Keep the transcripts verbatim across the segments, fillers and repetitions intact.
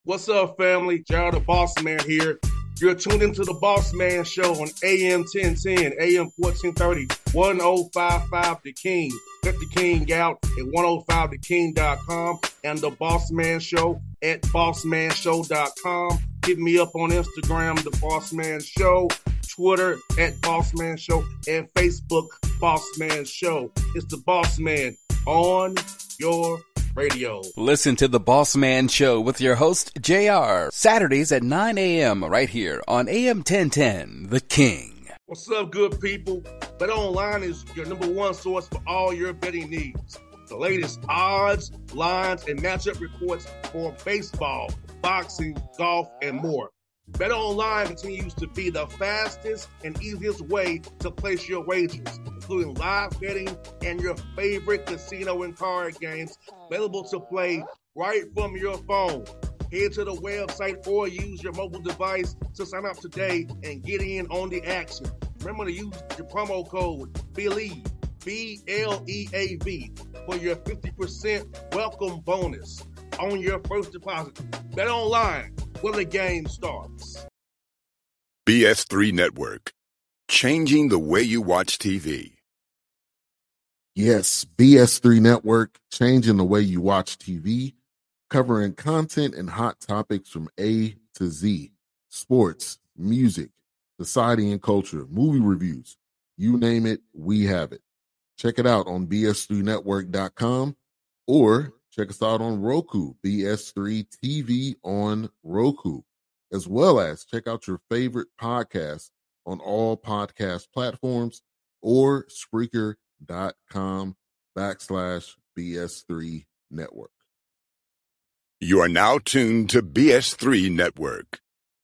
What's up, family? Gerald the Boss Man here. You're tuned into the Boss Man Show on A M ten ten, A M fourteen thirty, ten fifty-five The King. Let the King out at ten fifty the king dot com and the Boss Man Show at boss man show dot com. Hit me up on Instagram, The Boss Man Show, Twitter at Boss Man Show, and Facebook, Boss Man Show. It's the Boss Man on your radio. Listen to The Boss Man Show with your host, J R, Saturdays at nine a.m. right here on A M ten ten, The King. What's up, good people? BetOnline is your number one source for all your betting needs. The latest odds, lines, and matchup reports for baseball, boxing, golf, and more. BetOnline continues to be the fastest and easiest way to place your wagers, including live betting and your favorite casino and card games available to play right from your phone. Head to the website or use your mobile device to sign up today and get in on the action. Remember to use your promo code BELIEVE, B L E A V, for your fifty percent welcome bonus on your first deposit. BetOnline, where the game starts. B S three Network, changing the way you watch T V. Yes, B S three Network, changing the way you watch T V, covering content and hot topics from A to Z, sports, music, society and culture, movie reviews, you name it, we have it. Check it out on B S three network dot com or check us out on Roku, B S three T V on Roku, as well as check out your favorite podcasts on all podcast platforms or Spreaker.com backslash BS3 Network. You are now tuned to B S three Network.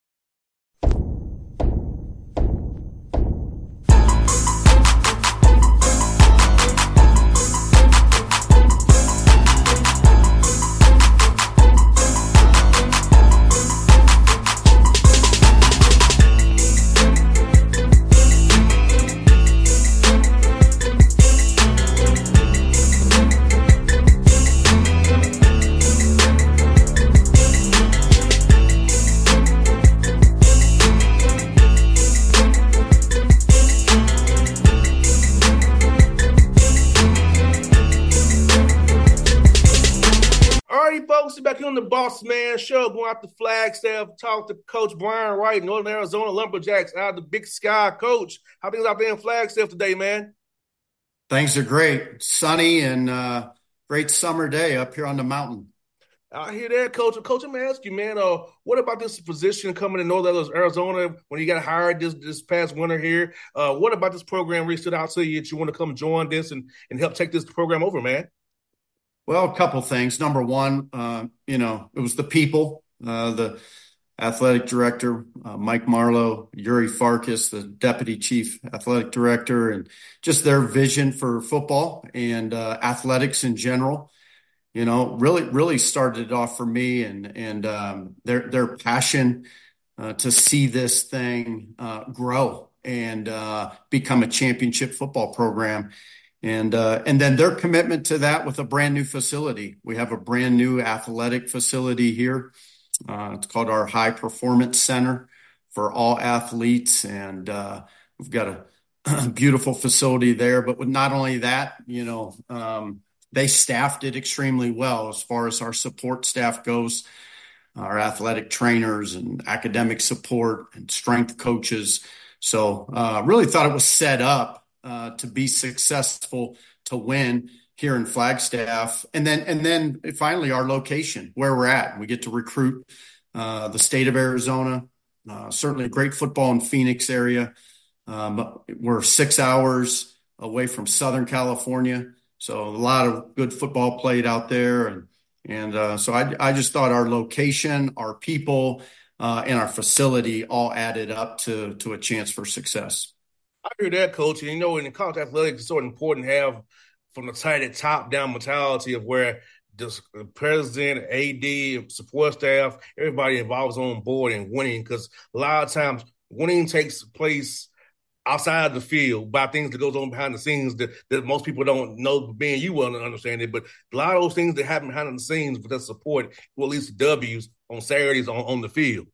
Back here on the Boss Man Show, going out to Flagstaff, talk to Coach Brian Wright, Northern Arizona Lumberjacks, out of the Big Sky. Coach, how things out there in Flagstaff today, man? Things are great. Sunny and uh, great summer day up here on the mountain. I hear that, Coach. Coach, I'm going to ask you, man, uh, what about this position coming to Northern Arizona when you got hired this this past winter here? Uh, what about this program really stood out to you that you want to come join this and, and help take this program over, man? Well, a couple things. Number one, uh, you know, it was the people, uh, the athletic director, uh, Mike Marlowe, Yuri Farkas, the deputy chief athletic director, and just their vision for football and uh, athletics in general. You know, really, really started it off for me, and and um, their their passion uh, to see this thing uh, grow and uh, become a championship football program. And uh, and then their commitment to that with a brand new facility. We have a brand new athletic facility here. Uh, it's called our High Performance Center for all athletes. And uh, we've got a, a beautiful facility there. But with not only that, you know, um, they staffed it extremely well as far as our support staff goes, our athletic trainers and academic support and strength coaches. So uh, really thought it was set up Uh, to be successful, to win here in Flagstaff. And then, and then finally our location, where we're at. We get to recruit uh, the state of Arizona, uh, certainly great football in Phoenix area. Um, we're six hours away from Southern California. So a lot of good football played out there. And, and uh, so I, I just thought our location, our people, uh, and our facility all added up to, to a chance for success. I hear that, Coach. And, you know, in college athletics, it's sort of important to have from the tight and top-down mentality of where the president, A D, support staff, everybody involved is on board and winning, because a lot of times winning takes place outside the field, by things that goes on behind the scenes that, that most people don't know, being you will understand it. But a lot of those things that happen behind the scenes with that support will lead to W's on Saturdays on, on the field.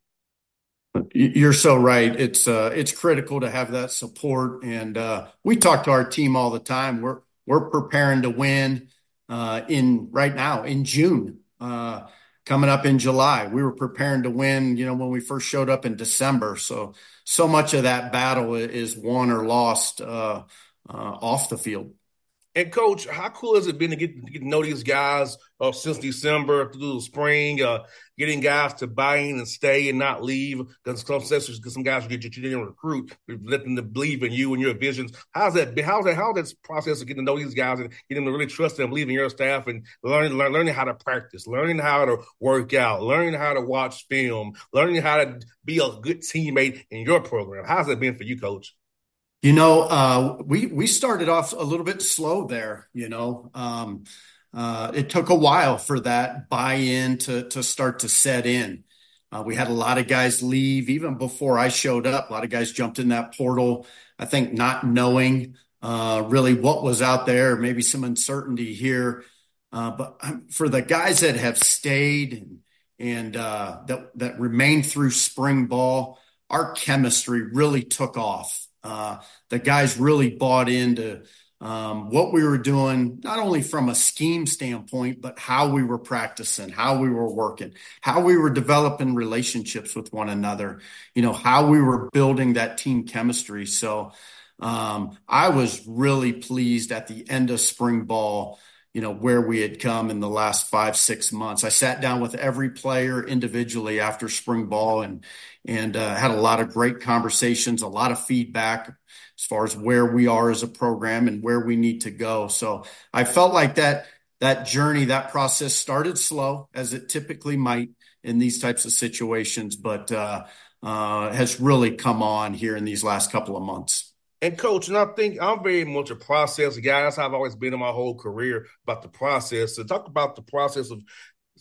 You're so right. It's uh, it's critical to have that support, and uh, we talk to our team all the time. We're we're preparing to win uh, in right now in June, uh, coming up in July. We were preparing to win, you know, when we first showed up in December. So so much of that battle is won or lost uh, uh, off the field. And, Coach, how cool has it been to get, to get to know these guys uh, since December through the spring, uh, getting guys to buy in and stay and not leave? Because some, some guys get you didn't recruit, let them to believe in you and your visions. How's that been? How's that, how's that process of getting to know these guys and getting them to really trust them, believe in your staff, and learning, learn, learning how to practice, learning how to work out, learning how to watch film, learning how to be a good teammate in your program? How's that been for you, Coach? You know, uh, we we started off a little bit slow there. You know, um, uh, it took a while for that buy-in to to start to set in. Uh, we had a lot of guys leave even before I showed up. A lot of guys jumped in that portal, I think, not knowing uh, really what was out there, maybe some uncertainty here. Uh, but for the guys that have stayed and and uh, that that remained through spring ball, our chemistry really took off. Uh, the guys really bought into um, what we were doing, not only from a scheme standpoint, but how we were practicing, how we were working, how we were developing relationships with one another, you know, how we were building that team chemistry. So um, I was really pleased at the end of spring ball, you know, where we had come in the last five, six months. I sat down with every player individually after spring ball and, and uh, had a lot of great conversations, a lot of feedback as far as where we are as a program and where we need to go. So I felt like that, that journey, that process started slow, as it typically might in these types of situations, but uh, uh, has really come on here in these last couple of months. And, Coach, and I think I'm very much a process guy. That's how I've always been in my whole career, about the process. So talk about the process of,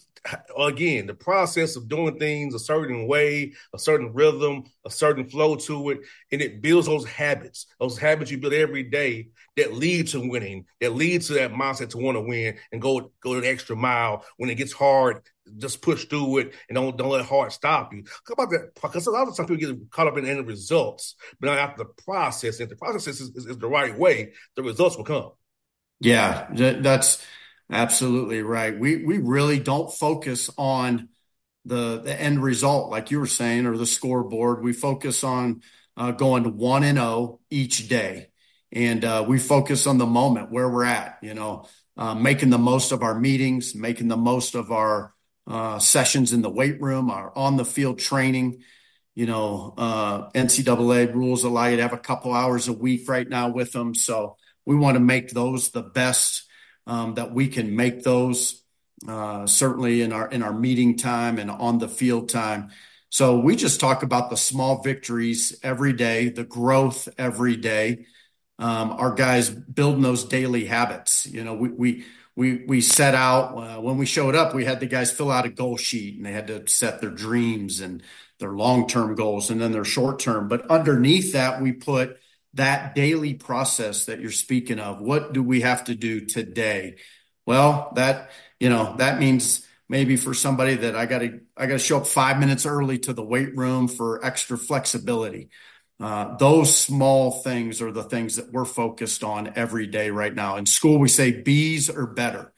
again, the process of doing things a certain way, a certain rhythm, a certain flow to it, and it builds those habits, those habits you build every day that lead to winning, that lead to that mindset to want to win and go go the extra mile when it gets hard. Just push through it and don't don't let hard stop you. How about that? Because a lot of times people get caught up in the end results, but not after the process. If the process is, is, is the right way, the results will come. Yeah, that's absolutely right. We we really don't focus on the the end result, like you were saying, or the scoreboard. We focus on uh, going to one and zero each day, and uh, we focus on the moment where we're at. You know, uh, making the most of our meetings, making the most of our Uh, sessions in the weight room, our on the field training. You know, uh, N C double A rules allow you to have a couple hours a week right now with them. So we want to make those the best um, that we can make those, uh, certainly in our, in our meeting time and on the field time. So we just talk about the small victories every day, the growth every day. Um, our guys building those daily habits. You know, we, we, We we set out uh, when we showed up, we had the guys fill out a goal sheet and they had to set their dreams and their long-term goals and then their short-term. But underneath that, we put that daily process that you're speaking of. What do we have to do today? Well, that, you know, that means maybe for somebody that I got to I got to show up five minutes early to the weight room for extra flexibility. Uh, those small things are the things that we're focused on every day right now. In school, we say B's or better.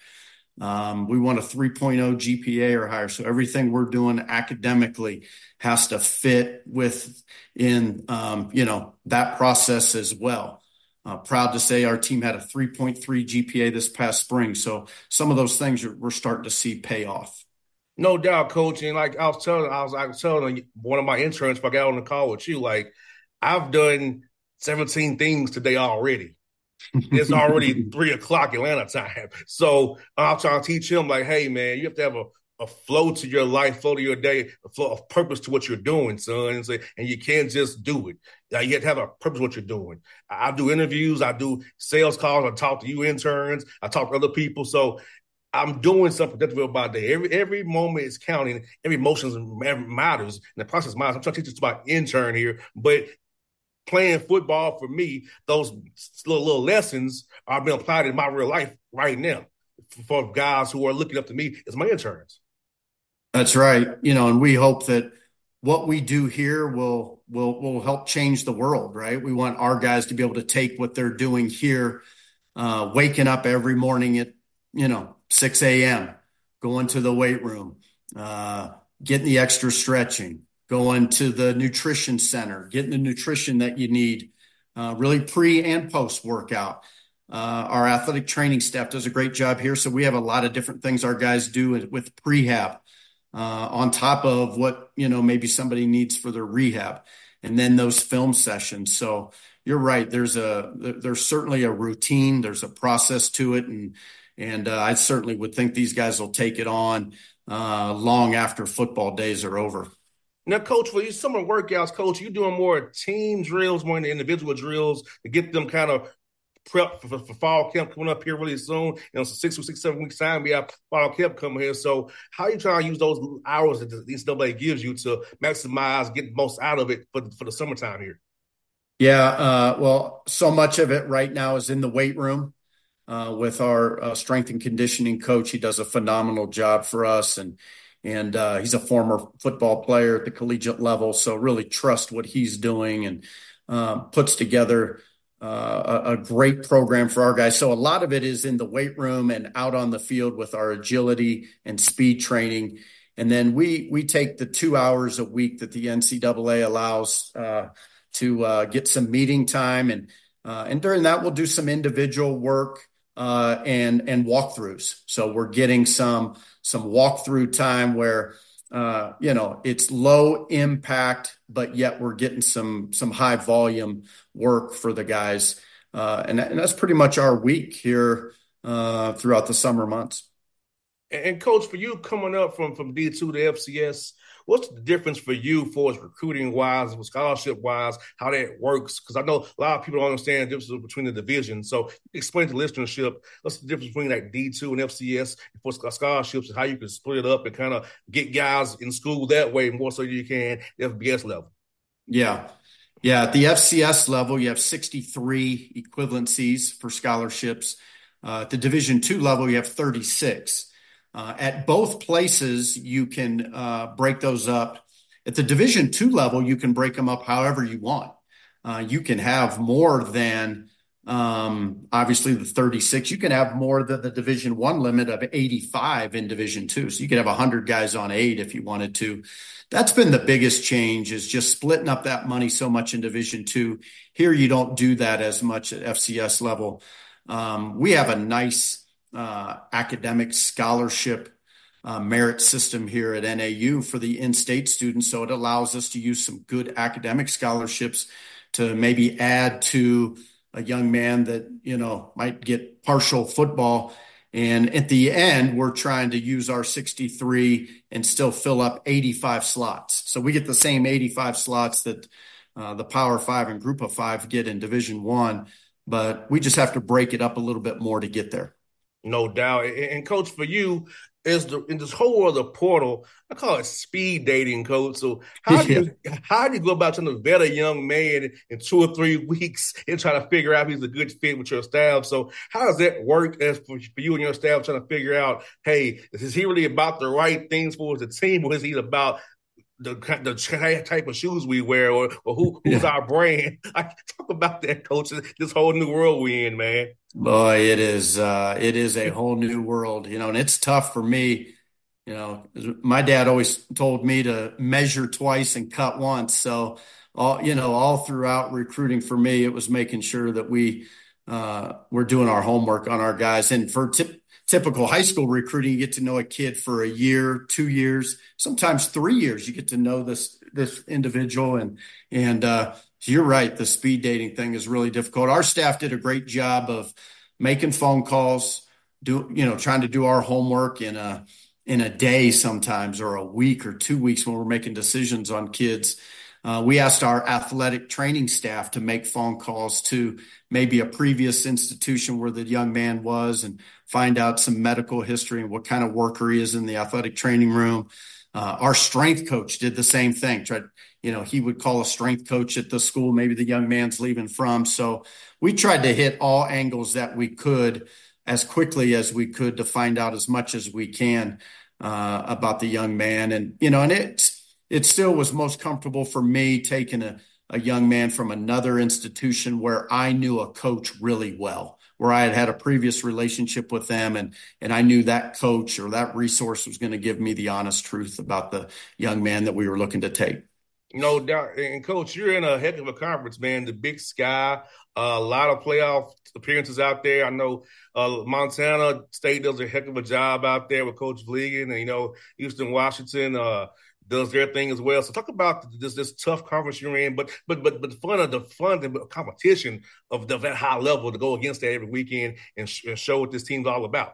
Um, we want a three point oh G P A or higher. So everything we're doing academically has to fit within, um, you know, that process as well. Uh, proud to say our team had a three point three G P A this past spring. So some of those things are, we're starting to see pay off. No doubt, Coach. And like I was telling, I was, I was telling one of my interns, if I got on the call with you, like, I've done seventeen things today already. It's already three o'clock Atlanta time. So I'm trying to teach him, like, hey, man, you have to have a, a flow to your life, flow to your day, a flow of purpose to what you're doing, son. And, say, and you can't just do it. You have to have a purpose to what you're doing. I, I do interviews. I do sales calls. I talk to you interns. I talk to other people. So I'm doing something productive about day. Every every moment is counting. Every emotion matters. And the process matters. I'm trying to teach this about intern here, but playing football for me, those little, little lessons are being applied in my real life right now for guys who are looking up to me as my interns. That's right. You know, and we hope that what we do here will will will help change the world, right? We want our guys to be able to take what they're doing here, uh, waking up every morning at, you know, six a.m., going to the weight room, uh, getting the extra stretching, going to the nutrition center, getting the nutrition that you need, uh, really pre and post workout. Uh, our athletic training staff does a great job here. So we have a lot of different things our guys do with prehab, uh, on top of what, you know, maybe somebody needs for their rehab, and then those film sessions. So you're right. There's a, there's certainly a routine. There's a process to it. And, and uh, I certainly would think these guys will take it on uh, long after football days are over. Now, Coach, for these summer workouts, Coach, you doing more team drills, more than individual drills to get them kind of prep for, for fall camp coming up here really soon. You know, so six or six, seven weeks time, we have fall camp coming here. So how are you trying to use those hours that the N C double A gives you to maximize, get the most out of it for, for the summertime here? Yeah, uh, well, so much of it right now is in the weight room uh, with our uh, strength and conditioning coach. He does a phenomenal job for us, and and uh, he's a former football player at the collegiate level, so really trust what he's doing, and uh, puts together Uh, a, a great program for our guys. So a lot of it is in the weight room and out on the field with our agility and speed training. And then we we take the two hours a week that the N C double A allows uh, to uh, get some meeting time. And uh, and during that, we'll do some individual work uh, and and walkthroughs. So we're getting some some walkthrough time where Uh, you know, it's low impact, but yet we're getting some some high volume work for the guys. Uh, and, and that's pretty much our week here uh, throughout the summer months. And, and Coach, for you coming up from, from D two to F C S, what's the difference for you for recruiting-wise, scholarship-wise, how that works? Because I know a lot of people don't understand the difference between the divisions. So explain to listenership, what's the difference between like D two and F C S for scholarships, and how you can split it up and kind of get guys in school that way more so you can F B S level? Yeah. Yeah, at the F C S level, you have sixty-three equivalencies for scholarships. Uh, at the Division two level, you have thirty-six. Uh, at both places, you can uh, break those up. At the Division two level, you can break them up however you want. Uh, you can have more than, um, obviously, the thirty-six. You can have more than the Division one limit of eighty-five in Division two. So you could have one hundred guys on eight if you wanted to. That's been the biggest change, is just splitting up that money so much in Division two. Here, you don't do that as much at F C S level. Um, we have a nice Uh, academic scholarship uh, merit system here at N A U for the in-state students. So it allows us to use some good academic scholarships to maybe add to a young man that, you know, might get partial football. And at the end, we're trying to use our sixty-three and still fill up eighty-five slots. So we get the same eighty-five slots that uh, the Power Five and Group of Five get in Division One, but we just have to break it up a little bit more to get there. No doubt. And, Coach, for you, is the in this whole world of portal, I call it speed dating, Coach. So how do you yeah. how do you go about trying to vet a young man in two or three weeks and try to figure out if he's a good fit with your staff? So how does that work as for, for you and your staff trying to figure out, hey, is he really about the right things for the team, or is he about the the type of shoes we wear, or, or who who's yeah. our brand? I talk about that, Coach. This whole new world we in, man. Boy, it is uh, it is a whole new world, you know, and it's tough for me. You know, my dad always told me to measure twice and cut once. So, all you know, all throughout recruiting for me, it was making sure that we uh, were doing our homework on our guys. And for t- typical high school recruiting, you get to know a kid for a year, two years, sometimes three years. You get to know this this individual, and and uh, you're right. The speed dating thing is really difficult. Our staff did a great job of making phone calls, do you know, trying to do our homework in a in a day sometimes, or a week or two weeks when we're making decisions on kids. Uh, we asked our athletic training staff to make phone calls to maybe a previous institution where the young man was, and find out some medical history and what kind of worker he is in the athletic training room. Uh, our strength coach did the same thing. Tried, you know, he would call a strength coach at the school maybe the young man's leaving from. So we tried to hit all angles that we could as quickly as we could to find out as much as we can uh, about the young man. And, you know, and it, it still was most comfortable for me taking a, a young man from another institution where I knew a coach really well, where I had had a previous relationship with them, and and I knew that coach or that resource was going to give me the honest truth about the young man that we were looking to take. No doubt. And Coach, you're in a heck of a conference, man. The Big Sky, uh, a lot of playoff appearances out there. I know uh, Montana State does a heck of a job out there with Coach Vliegen, and you know Eastern Washington uh, does their thing as well. So talk about this this tough conference you're in, but but but but the fun of the fun and competition of the that high level to go against that every weekend and, sh- and show what this team's all about.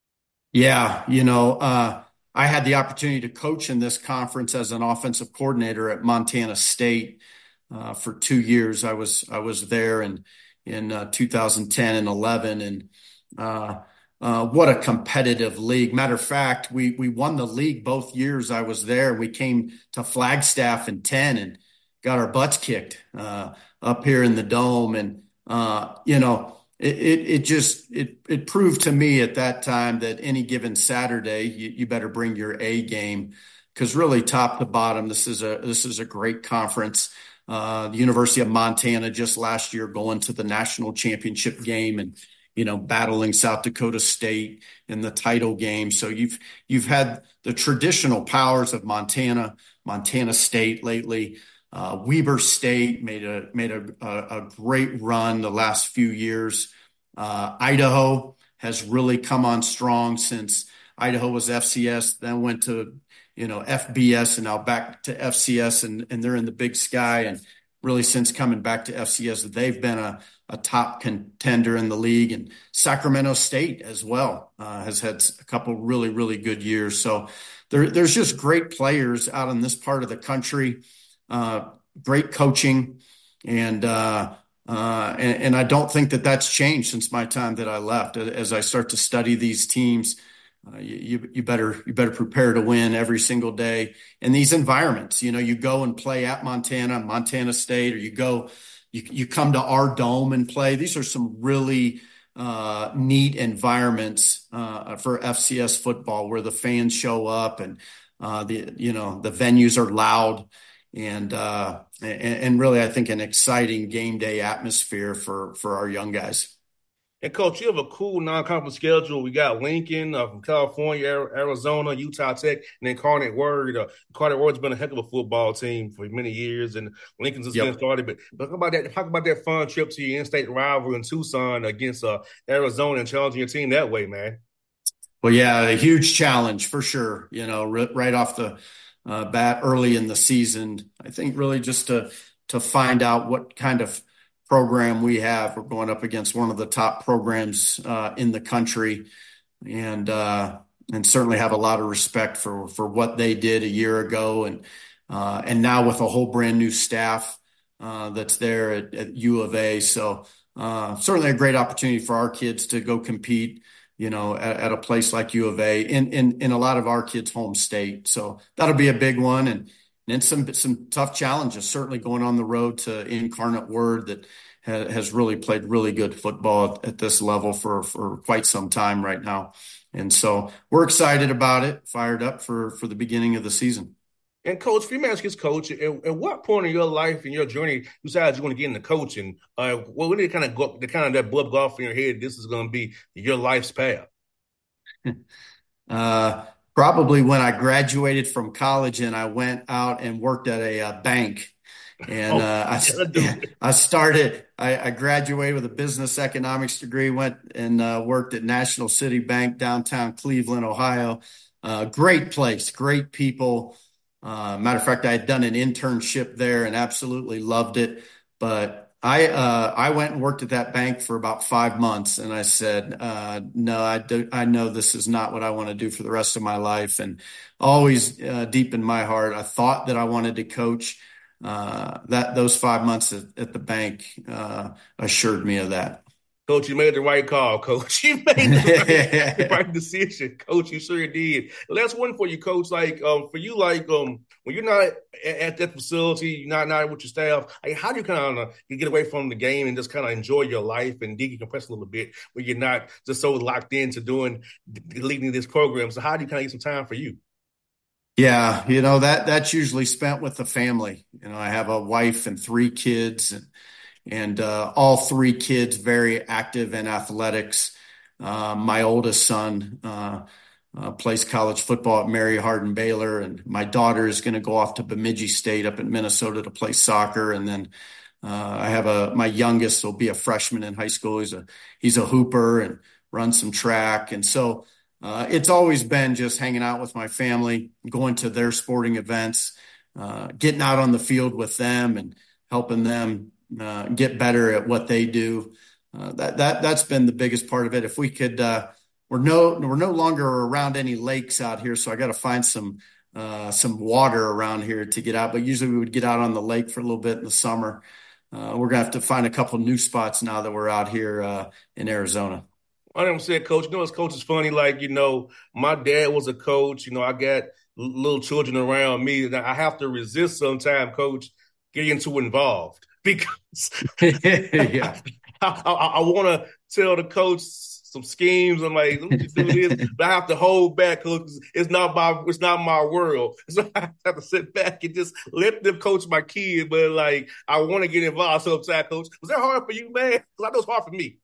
Yeah, you know, uh, I had the opportunity to coach in this conference as an offensive coordinator at Montana State uh, for two years. I was I was there in in uh, two thousand ten and eleven, and uh, uh, what a competitive league. Matter of fact, we we won the league both years I was there. We came to Flagstaff in ten and got our butts kicked uh, up here in the Dome, and uh, you know. It, it it just it it proved to me at that time that any given Saturday you, you better bring your A game, because really top to bottom this is a this is a great conference. Uh, the University of Montana just last year going to the national championship game and you know battling South Dakota State in the title game. So you've you've had the traditional powers of Montana, Montana State lately. Uh, Weber State made a made a, a, a great run the last few years. Uh, Idaho has really come on strong since Idaho was F C S, then went to you know F B S, and now back to F C S, and, and they're in the Big Sky. And really, since coming back to F C S, they've been a, a top contender in the league. And Sacramento State as well uh, has had a couple really really good years. So there, there's just great players out in this part of the country. Uh, great coaching, and, uh, uh, and and I don't think that that's changed since my time that I left. As I start to study these teams, uh, you you better you better prepare to win every single day in these environments. You know, you go and play at Montana, Montana State, or you go you you come to our dome and play. These are some really uh, neat environments uh, for F C S football, where the fans show up and uh, the you know the venues are loud. And, uh, and, and really, I think an exciting game day atmosphere for, for our young guys. And Coach, you have a cool non-conference schedule. We got Lincoln uh, from California, Arizona, Utah Tech, and then Incarnate Word. Uh, Incarnate Word's been a heck of a football team for many years, and Lincoln's just yep. getting started. But, but talk about that. Talk about that fun trip to your in-state rival in Tucson against uh, Arizona and challenging your team that way, man. Well, yeah, a huge challenge for sure. You know, right off the Uh, bat early in the season. I think really just to to find out what kind of program we have. We're going up against one of the top programs uh, in the country, and uh, and certainly have a lot of respect for for what they did a year ago, and uh, and now with a whole brand new staff uh, that's there at, at U of A. So uh, certainly a great opportunity for our kids to go compete, you know, at, at a place like U of A in, in, in a lot of our kids' home state. So that'll be a big one. And then some, some tough challenges, certainly going on the road to Incarnate Word that ha, has really played really good football at, at this level for, for quite some time right now. And so we're excited about it, fired up for, for the beginning of the season. And Coach, Freeman's coach, at, at what point in your life and your journey you decided you want to get into coaching? Uh, well, when did it kind of go, the kind of that blood go off in your head? This is going to be your life's path. uh, probably when I graduated from college and I went out and worked at a uh, bank. And uh, I, I started. I, I graduated with a business economics degree. Went and uh, worked at National City Bank downtown Cleveland, Ohio. Uh, great place, great people. Uh, matter of fact, I had done an internship there and absolutely loved it. But I uh, I went and worked at that bank for about five months, and I said, uh, no, I do, I know this is not what I want to do for the rest of my life. And always uh, deep in my heart, I thought that I wanted to coach. Uh, that those five months at, at the bank uh, assured me of that. Coach, you made the right call, Coach. You made the right, right decision, Coach. You sure did. Last one for you, Coach. Like, um, for you, like, um, when you're not at, at that facility, you're not, not with your staff, like, how do you kind of you get away from the game and just kind of enjoy your life and decompress a little bit when you're not just so locked into doing, leading this program? So how do you kind of get some time for you? Yeah, you know, that that's usually spent with the family. You know, I have a wife and three kids, and And uh, all three kids very active in athletics. Uh, my oldest son uh, uh, plays college football at Mary Hardin Baylor, and my daughter is going to go off to Bemidji State up in Minnesota to play soccer. And then uh, I have a my youngest will be a freshman in high school. He's a he's a hooper and runs some track, and so uh, it's always been just hanging out with my family, going to their sporting events, uh, getting out on the field with them, and helping them Uh, get better at what they do. Uh, that that that's been the biggest part of it. If we could, uh, we're no we're no longer around any lakes out here, so I got to find some uh, some water around here to get out. But usually we would get out on the lake for a little bit in the summer. Uh, we're gonna have to find a couple new spots now that we're out here uh, in Arizona. I never said, Coach. You know, as coach is funny. Like, you know, my dad was a coach. You know, I got little children around me, and I have to resist sometimes, Coach, getting too involved. Because yeah. I, I, I want to tell the coach some schemes. I'm like, let me just do this, but I have to hold back, Coach. It's not my, it's not my world. So I have to sit back and just let them coach my kid. But like, I want to get involved sometimes, Coach. Was that hard for you, man? Because I know it's hard for me.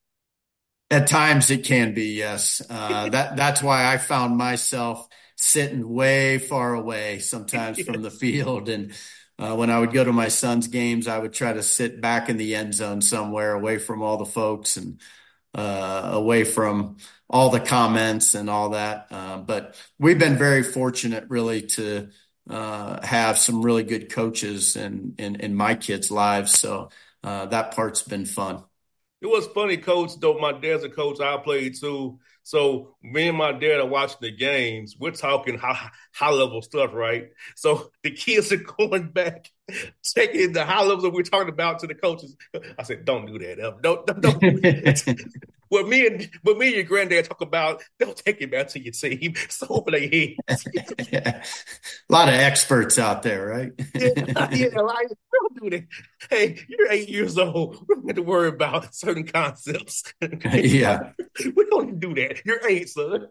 At times it can be, yes. Uh, that that's why I found myself sitting way far away sometimes yes. from the field. And Uh, when I would go to my son's games, I would try to sit back in the end zone somewhere away from all the folks and uh, away from all the comments and all that. Uh, but we've been very fortunate really to uh, have some really good coaches in, in, in my kids' lives. So uh, that part's been fun. It was funny, Coach, though my dad's a coach, I played too. So me and my dad are watching the games. We're talking high, high level stuff, right? So the kids are going back, taking the high levels that we're talking about to the coaches. I said, don't do that. Don't, don't, don't do that. What me and what me and your granddad talk about, don't take it back to your team. So open their heads. Yeah. A lot of experts out there, right? yeah, yeah, like, don't do that. Hey, you're eight years old. We don't have to worry about certain concepts. Yeah. We don't do that. You're eight, son.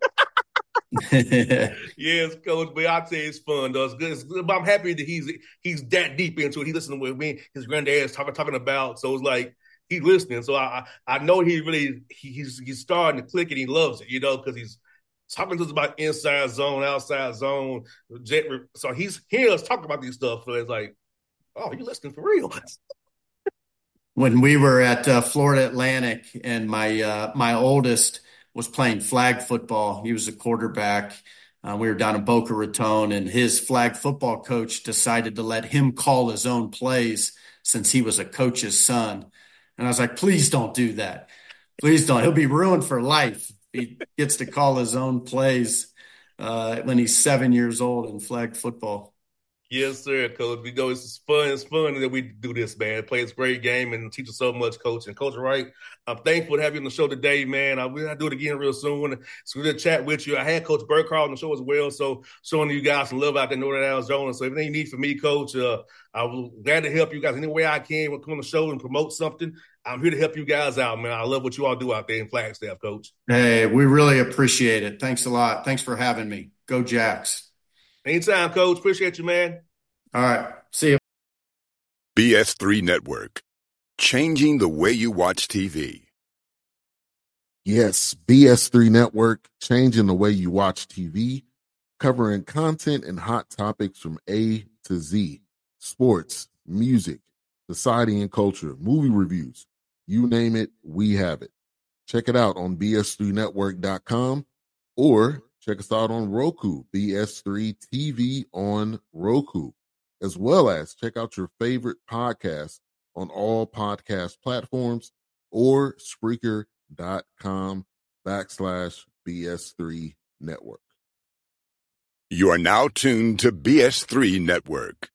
Yes, Coach, but I tell you, it's fun, though. It's good. It's good. But I'm happy that he's he's that deep into it. He listened to what me, his granddad is talking talking about. So it's like he's listening. So I I know he really he, he's he's starting to click and he loves it, you know, because he's talking to us about inside zone, outside zone. Jet, so he's hearing us talk about these stuff. So it's like, oh, you listening for real? When we were at uh, Florida Atlantic, and my uh, my oldest was playing flag football. He was a quarterback. Uh, we were down in Boca Raton, and his flag football coach decided to let him call his own plays since he was a coach's son. And I was like, please don't do that. Please don't. He'll be ruined for life. He gets to call his own plays uh, when he's seven years old in flag football. Yes, sir, Coach. We know it's fun. It's fun that we do this, man. Play this great game and teach us so much, Coach. And Coach Wright, I'm thankful to have you on the show today, man. I will do it again real soon. It's good to chat with you. I had Coach Burkhardt on the show as well, so showing you guys some love out there in Northern Arizona. So anything you need from me, Coach, uh, I'm glad to help you guys any way I can. We'll come on the show and promote something. I'm here to help you guys out, man. I love what you all do out there in Flagstaff, Coach. Hey, we really appreciate it. Thanks a lot. Thanks for having me. Go Jacks. Anytime, Coach. Appreciate you, man. All right. See you. B S three Network. Changing the way you watch T V. Yes, B S three Network, changing the way you watch T V, covering content and hot topics from A to Z. Sports, music, society and culture, movie reviews. You name it, we have it. Check it out on B S three network dot com or check us out on Roku, B S three T V on Roku, as well as check out your favorite podcast on all podcast platforms or Spreaker.com backslash BS3 Network. You are now tuned to B S three Network.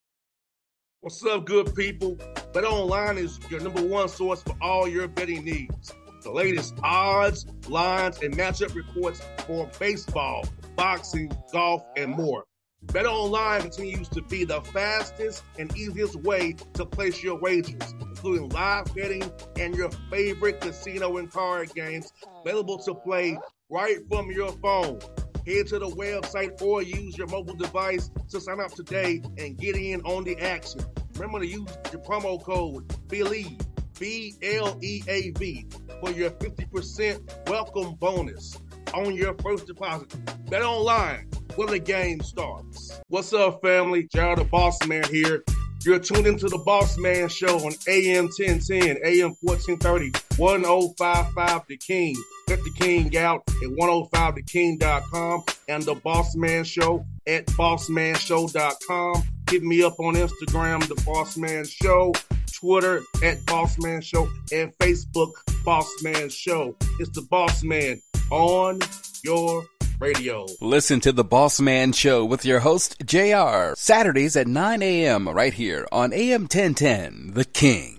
What's up, good people? BetOnline is your number one source for all your betting needs. the latest odds, lines, and matchup reports for baseball, boxing, golf, and more. BetOnline continues to be the fastest and easiest way to place your wagers, including live betting and your favorite casino and card games available to play right from your phone. Head to the website or use your mobile device to sign up today and get in on the action. Remember to use your promo code BELIEVE, B L E A V, for your fifty percent welcome bonus on your first deposit. BetOnline, where the game starts. What's up, family? Jared the Boss Man here. You're tuned into the Boss Man Show on A M ten ten, A M fourteen thirty, ten fifty-five The King. Check The King out at ten five the king dot com and the Boss Man Show at boss man show dot com. Hit me up on Instagram, The Boss Man Show, Twitter at Boss Man Show, and Facebook, Boss Man Show. It's the Boss Man on your radio. Listen to The Boss Man Show with your host, J R, Saturdays at nine a.m. right here on A M ten ten, The King.